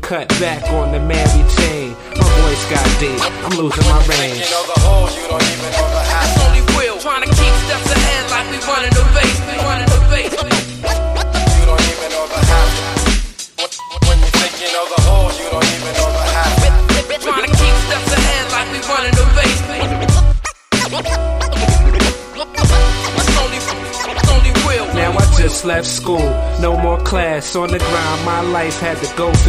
cut back on the Mary Jane. My voice got deep, I'm losing my range. You know the whole, you don't even know the half. It's only real, trying to keep steps ahead like we running the basement, running the basement. You don't even know the half. When you think you know the whole, you don't even know the half. Trying to keep steps ahead like we running the basement. It's only real. Now I just left school, no more class on the ground. My life had to go for